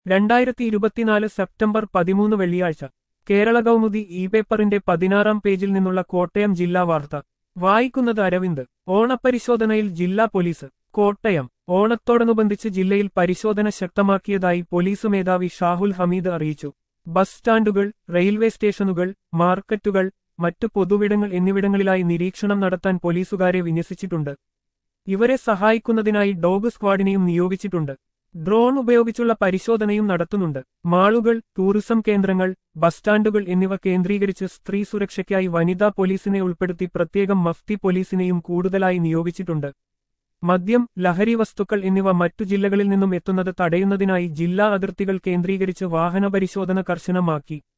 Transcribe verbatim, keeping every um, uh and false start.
രണ്ടായിരത്തി ഇരുപത്തിനാല് സെപ്റ്റംബർ പതിമൂന്ന് വെള്ളിയാഴ്ച കേരള കൗമുദി ഇ പേപ്പറിന്റെ പതിനാറാം പേജിൽ നിന്നുള്ള കോട്ടയം ജില്ലാ വാർത്ത വായിക്കുന്നത് അരവിന്ദ്. ഓണപരിശോധനയിൽ ജില്ലാ പോലീസ്. കോട്ടയം. ഓണത്തോടനുബന്ധിച്ച് ജില്ലയിൽ പരിശോധന ശക്തമാക്കിയതായി പോലീസ് മേധാവി ഷാഹുൽ ഹമീദ് അറിയിച്ചു. ബസ് സ്റ്റാൻഡുകൾ, റെയിൽവേ സ്റ്റേഷനുകൾ, മാർക്കറ്റുകൾ, മറ്റു പൊതുവിടങ്ങൾ എന്നിവിടങ്ങളിലായി നിരീക്ഷണം നടത്താൻ പോലീസുകാരെ വിന്യസിച്ചിട്ടുണ്ട്. ഇവരെ സഹായിക്കുന്നതിനായി ഡോഗ് സ്ക്വാഡിനെയും നിയോഗിച്ചിട്ടുണ്ട്. ഡ്രോൺ ഉപയോഗിച്ചുള്ള പരിശോധനയും നടത്തുന്നുണ്ട്. മാളുകൾ, ടൂറിസം കേന്ദ്രങ്ങൾ, ബസ് സ്റ്റാൻഡുകൾ എന്നിവ കേന്ദ്രീകരിച്ച് സ്ത്രീ സുരക്ഷയ്ക്കായി വനിതാ പോലീസിനെ ഉൾപ്പെടുത്തി പ്രത്യേകം മഫ്തി പോലീസിനെയും കൂടുതലായി നിയോഗിച്ചിട്ടുണ്ട്. മദ്യം, ലഹരി വസ്തുക്കൾ എന്നിവ മറ്റു ജില്ലകളിൽ നിന്നും എത്തുന്നത് തടയുന്നതിനായി ജില്ലാ അതിർത്തികൾ കേന്ദ്രീകരിച്ച് വാഹന പരിശോധന കർശനമാക്കി.